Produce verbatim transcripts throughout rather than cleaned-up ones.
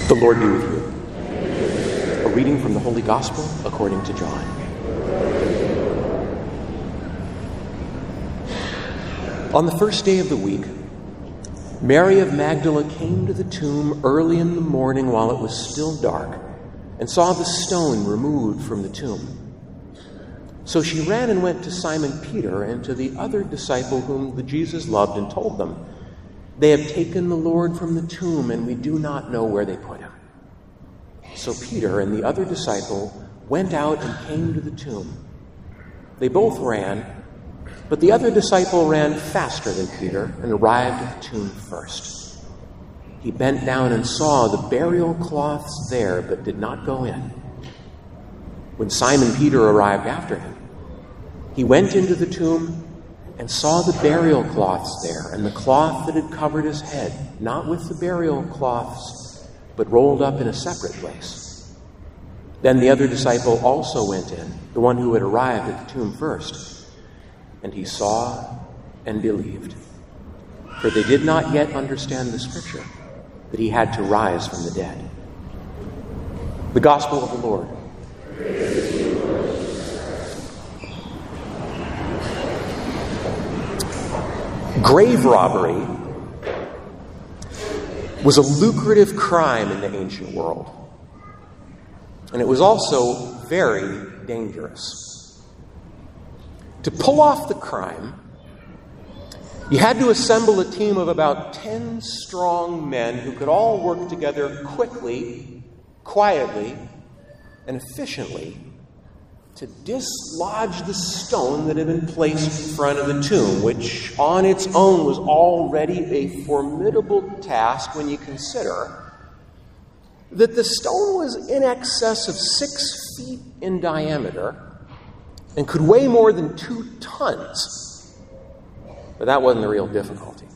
The Lord be with you. A reading from the Holy Gospel according to John. On the first day of the week, Mary of Magdala came to the tomb early in the morning while it was still dark and saw the stone removed from the tomb. So she ran and went to Simon Peter and to the other disciple whom the Jesus loved and told them, "They have taken the Lord from the tomb, and we do not know where they put him." So Peter and the other disciple went out and came to the tomb. They both ran, but the other disciple ran faster than Peter and arrived at the tomb first. He bent down and saw the burial cloths there, but did not go in. When Simon Peter arrived after him, he went into the tomb and saw the burial cloths there, and the cloth that had covered his head, not with the burial cloths, but rolled up in a separate place. Then the other disciple also went in, the one who had arrived at the tomb first, and he saw and believed. For they did not yet understand the scripture, that he had to rise from the dead. The Gospel of the Lord. Grave robbery was a lucrative crime in the ancient world, and it was also very dangerous. To pull off the crime, you had to assemble a team of about ten strong men who could all work together quickly, quietly, and efficiently to dislodge the stone that had been placed in front of the tomb, which on its own was already a formidable task when you consider that the stone was in excess of six feet in diameter and could weigh more than two tons. But that wasn't the real difficulty.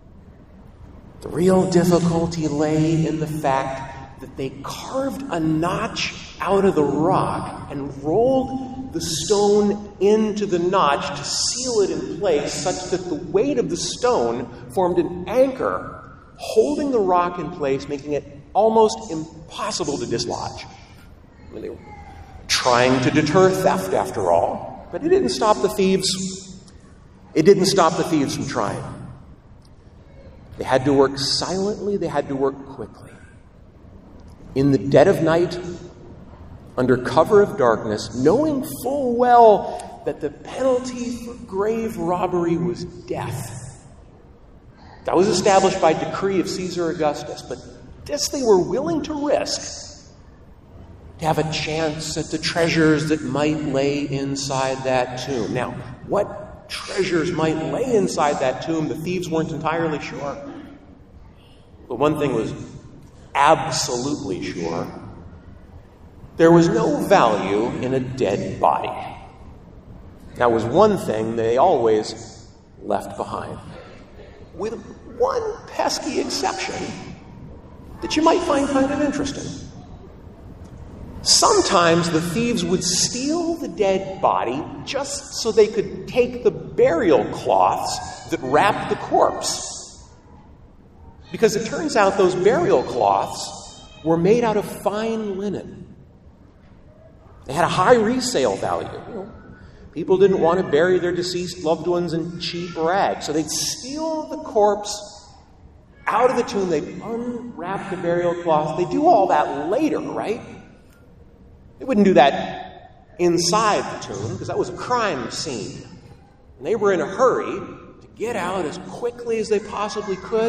The real difficulty lay in the fact that they carved a notch out of the rock and rolled the stone into the notch to seal it in place such that the weight of the stone formed an anchor holding the rock in place, making it almost impossible to dislodge. I mean, they were trying to deter theft, after all, but it didn't stop the thieves. It didn't stop the thieves from trying. They had to work silently. They had to work quickly. In the dead of night, under cover of darkness, knowing full well that the penalty for grave robbery was death. That was established by decree of Caesar Augustus, but this they were willing to risk to have a chance at the treasures that might lay inside that tomb. Now, what treasures might lay inside that tomb, the thieves weren't entirely sure. But one thing was absolutely sure: there was no value in a dead body. That was one thing they always left behind, with one pesky exception that you might find kind of interesting. Sometimes the thieves would steal the dead body just so they could take the burial cloths that wrapped the corpse. Because it turns out those burial cloths were made out of fine linen. They had a high resale value. You know, people didn't want to bury their deceased loved ones in cheap rags, so they'd steal the corpse out of the tomb. They'd unwrap the burial cloth. They do all that later, right? They wouldn't do that inside the tomb because that was a crime scene. And they were in a hurry to get out as quickly as they possibly could,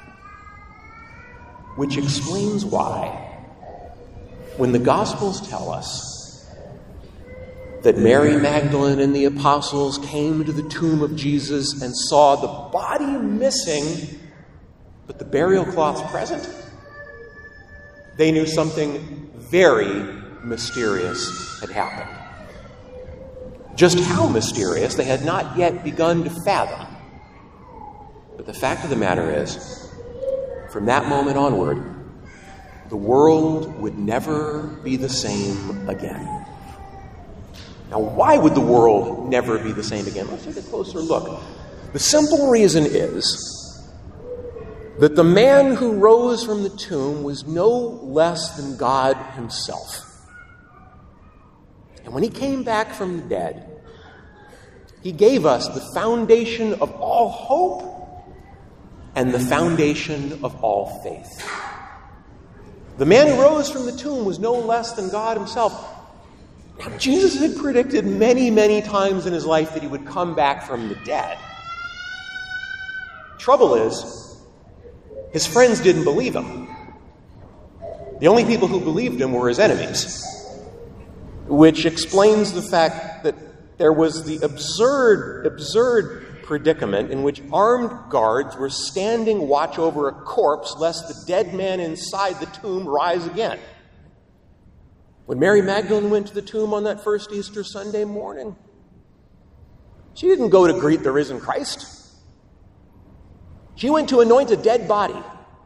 which explains why, when the Gospels tell us that Mary Magdalene and the apostles came to the tomb of Jesus and saw the body missing, but the burial cloths present, they knew something very mysterious had happened. Just how mysterious they had not yet begun to fathom. But the fact of the matter is, from that moment onward, the world would never be the same again. Now, why would the world never be the same again? Let's take a closer look. The simple reason is that the man who rose from the tomb was no less than God himself. And when he came back from the dead, he gave us the foundation of all hope and the foundation of all faith. The man who rose from the tomb was no less than God himself. Now, Jesus had predicted many, many times in his life that he would come back from the dead. Trouble is, his friends didn't believe him. The only people who believed him were his enemies, which explains the fact that there was the absurd, absurd predicament in which armed guards were standing watch over a corpse lest the dead man inside the tomb rise again. When Mary Magdalene went to the tomb on that first Easter Sunday morning, she didn't go to greet the risen Christ. She went to anoint a dead body.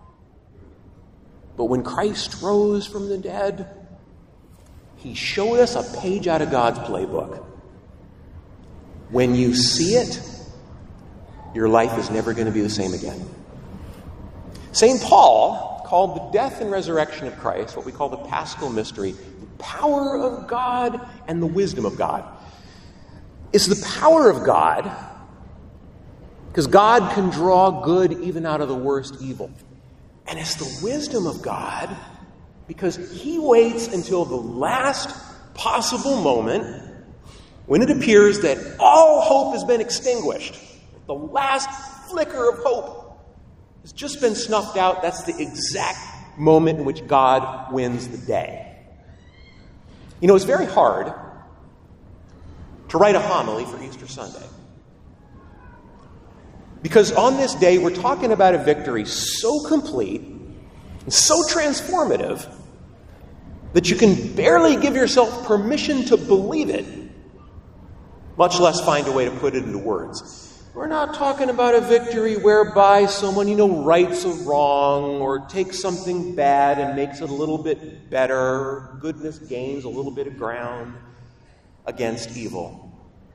But when Christ rose from the dead, he showed us a page out of God's playbook. When you see it, your life is never going to be the same again. Saint Paul called the death and resurrection of Christ, what we call the Paschal mystery, the power of God and the wisdom of God. It's the power of God because God can draw good even out of the worst evil. And it's the wisdom of God because he waits until the last possible moment when it appears that all hope has been extinguished. The last flicker of hope has just been snuffed out. That's the exact moment in which God wins the day. You know, it's very hard to write a homily for Easter Sunday. Because on this day, we're talking about a victory so complete and so transformative that you can barely give yourself permission to believe it, much less find a way to put it into words. We're not talking about a victory whereby someone, you know, rights a wrong or takes something bad and makes it a little bit better. Goodness gains a little bit of ground against evil.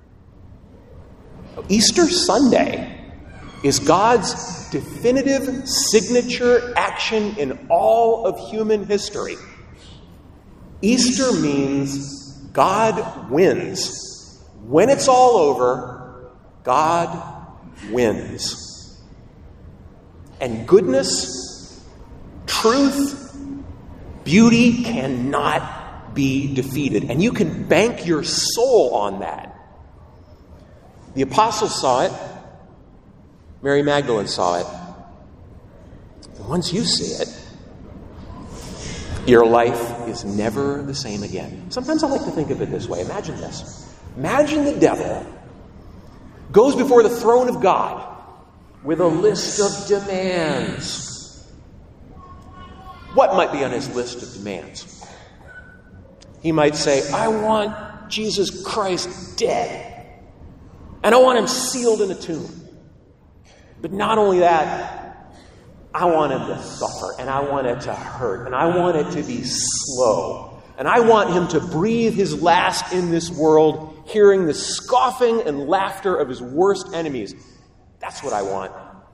Easter Sunday is God's definitive signature action in all of human history. Easter means God wins. When it's all over, God wins. And goodness, truth, beauty cannot be defeated. And you can bank your soul on that. The apostles saw it. Mary Magdalene saw it. And once you see it, your life is never the same again. Sometimes I like to think of it this way. Imagine this. Imagine the devil goes before the throne of God with a list of demands. What might be on his list of demands? He might say, I want Jesus Christ dead. And I want him sealed in a tomb. But not only that, I want him to suffer, and I want it to hurt, and I want it to be slow. And I want him to breathe his last in this world, hearing the scoffing and laughter of his worst enemies. That's what I want.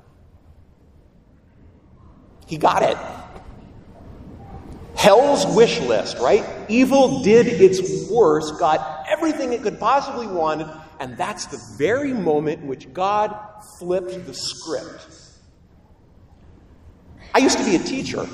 He got it. Hell's wish list, right? Evil did its worst, got everything it could possibly want, and that's the very moment in which God flipped the script. I used to be a teacher.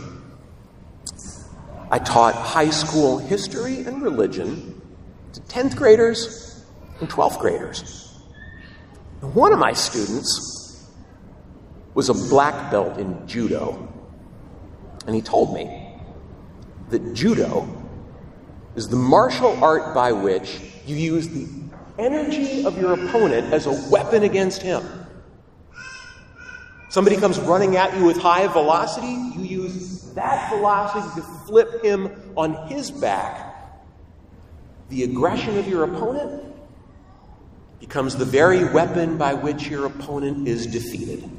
I taught high school history and religion to tenth graders and twelfth graders. And one of my students was a black belt in judo. And he told me that judo is the martial art by which you use the energy of your opponent as a weapon against him. Somebody comes running at you with high velocity, you use that velocity to flip him on his back. The aggression of your opponent becomes the very weapon by which your opponent is defeated.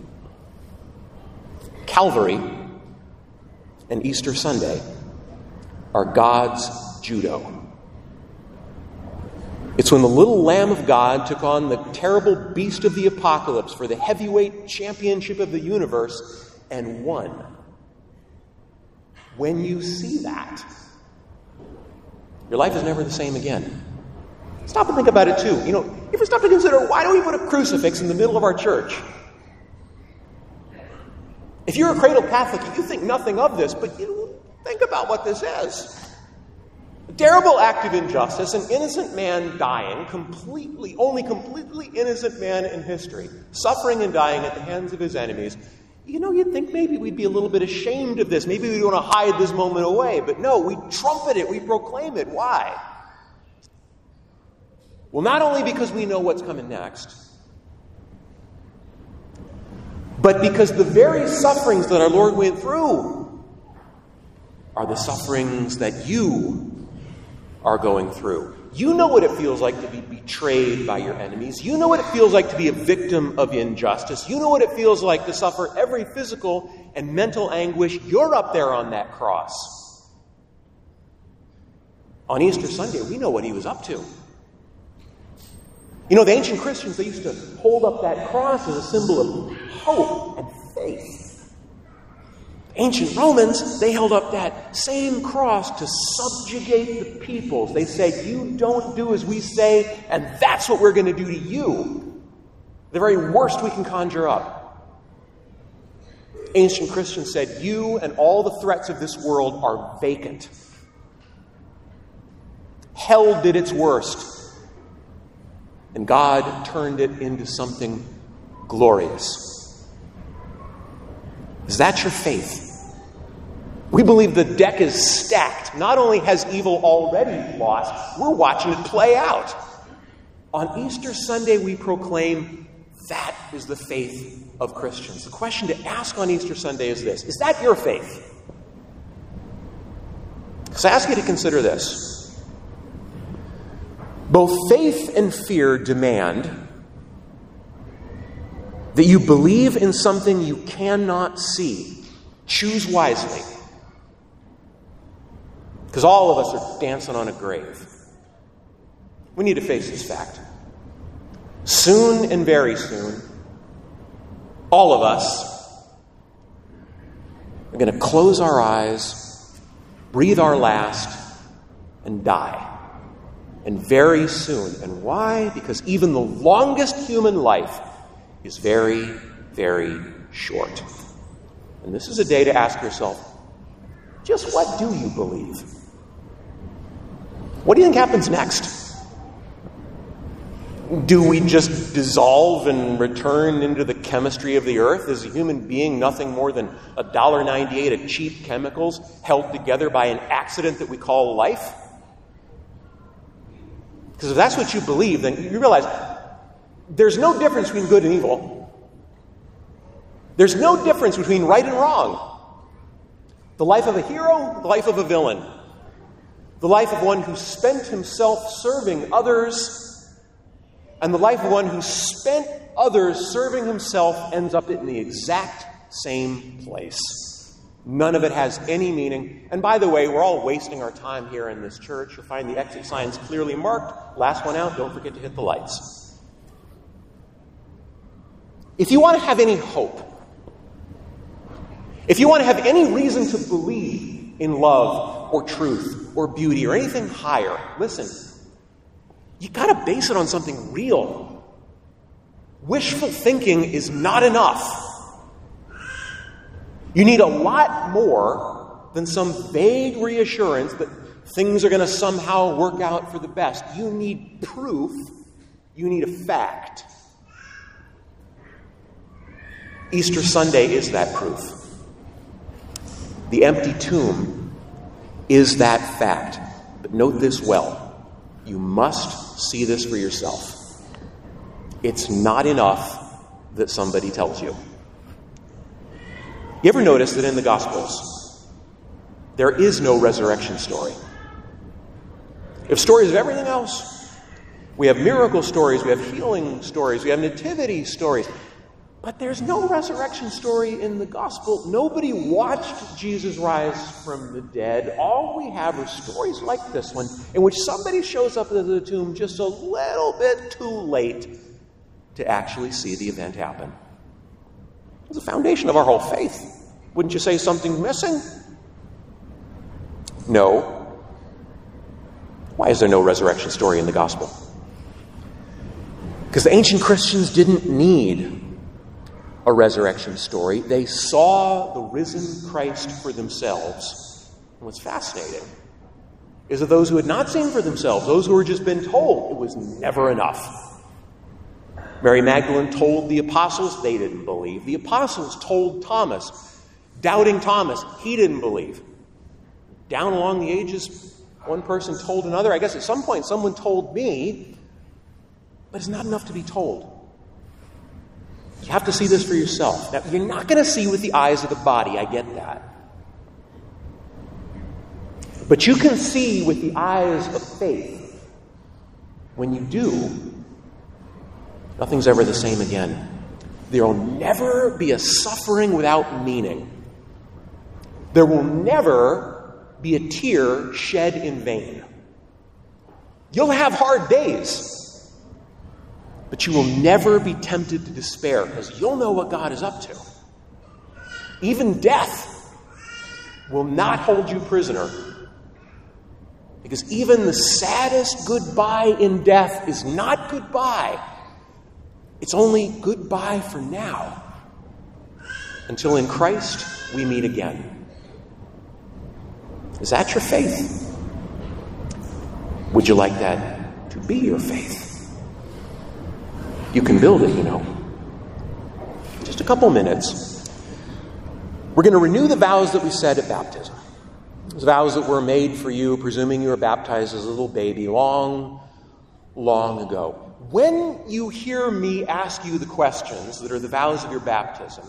Calvary and Easter Sunday are God's judo. It's when the little Lamb of God took on the terrible beast of the apocalypse for the heavyweight championship of the universe and one. When you see that, your life is never the same again. Stop and think about it too. You know, you ever stop to consider, why do we put a crucifix in the middle of our church? If you're a cradle Catholic, you think nothing of this, but you think about what this is. A terrible act of injustice, an innocent man dying, completely, only completely innocent man in history, suffering and dying at the hands of his enemies. You know, you'd think maybe we'd be a little bit ashamed of this. Maybe we'd want to hide this moment away. But no, we trumpet it, we proclaim it. Why? Well, not only because we know what's coming next, but because the very sufferings that our Lord went through are the sufferings that you are going through. You know what it feels like to be betrayed by your enemies. You know what it feels like to be a victim of injustice. You know what it feels like to suffer every physical and mental anguish. You're up there on that cross. On Easter Sunday, we know what he was up to. You know, the ancient Christians, they used to hold up that cross as a symbol of hope and faith. Ancient Romans, they held up that same cross to subjugate the peoples. They said, you don't do as we say, and that's what we're going to do to you. The very worst we can conjure up. Ancient Christians said, you and all the threats of this world are vacant. Hell did its worst. And God turned it into something glorious. Is that your faith? We believe the deck is stacked. Not only has evil already lost, we're watching it play out. On Easter Sunday, we proclaim that is the faith of Christians. The question to ask on Easter Sunday is this: is that your faith? So I ask you to consider this. Both faith and fear demand that you believe in something you cannot see. Choose wisely. Because all of us are dancing on a grave. We need to face this fact. Soon and very soon, all of us are going to close our eyes, breathe our last, and die. And very soon. And why? Because even the longest human life is very, very short. And this is a day to ask yourself, just what do you believe? What do you think happens next? Do we just dissolve and return into the chemistry of the earth? Is a human being nothing more than a one dollar ninety-eight of cheap chemicals held together by an accident that we call life? Because if that's what you believe, then you realize there's no difference between good and evil. There's no difference between right and wrong. The life of a hero, the life of a villain. The life of one who spent himself serving others, and the life of one who spent others serving himself ends up in the exact same place. None of it has any meaning. And by the way, we're all wasting our time here in this church. You'll find the exit signs clearly marked. Last one out, don't forget to hit the lights. If you want to have any hope, if you want to have any reason to believe in love or truth or beauty or anything higher, listen, you got to base it on something real. Wishful thinking is not enough. You need a lot more than some vague reassurance that things are going to somehow work out for the best. You need proof. You need a fact. Easter Sunday is that proof. The empty tomb is that fact. But note this well. You must see this for yourself. It's not enough that somebody tells you. You ever notice that in the Gospels, there is no resurrection story? We have stories of everything else. We have miracle stories, we have healing stories, we have nativity stories. But there's no resurrection story in the Gospel. Nobody watched Jesus rise from the dead. All we have are stories like this one, in which somebody shows up at the tomb just a little bit too late to actually see the event happen. It's the foundation of our whole faith. Wouldn't you say something's missing? No. Why is there no resurrection story in the gospel? Because the ancient Christians didn't need a resurrection story. They saw the risen Christ for themselves. And what's fascinating is that those who had not seen for themselves, those who had just been told, it was never enough. Mary Magdalene told the apostles, they didn't believe. The apostles told Thomas, doubting Thomas, he didn't believe. Down along the ages, one person told another. I guess at some point someone told me, but it's not enough to be told. You have to see this for yourself. Now, you're not going to see with the eyes of the body, I get that. But you can see with the eyes of faith. When you do, nothing's ever the same again. There will never be a suffering without meaning. There will never be a tear shed in vain. You'll have hard days. But you will never be tempted to despair because you'll know what God is up to. Even death will not hold you prisoner. Because even the saddest goodbye in death is not goodbye. It's only goodbye for now. Until in Christ we meet again. Is that your faith? Would you like that to be your faith? You can build it, you know. Just a couple minutes. We're going to renew the vows that we said at baptism. Those vows that were made for you, presuming you were baptized as a little baby long, long ago. When you hear me ask you the questions that are the vows of your baptism,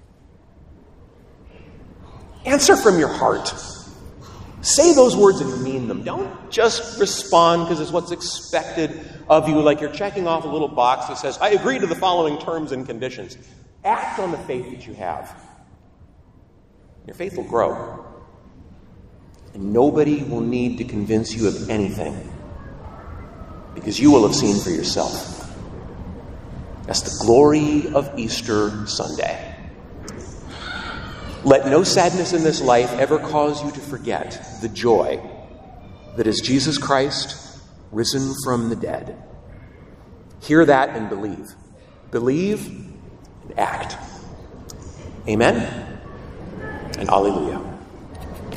answer from your heart. Say those words and mean them. Don't just respond because it's what's expected of you, like you're checking off a little box that says, I agree to the following terms and conditions. Act on the faith that you have. Your faith will grow. And nobody will need to convince you of anything because you will have seen for yourself. That's the glory of Easter Sunday. Let no sadness in this life ever cause you to forget the joy that is Jesus Christ risen from the dead. Hear that and believe. Believe and act. Amen and alleluia.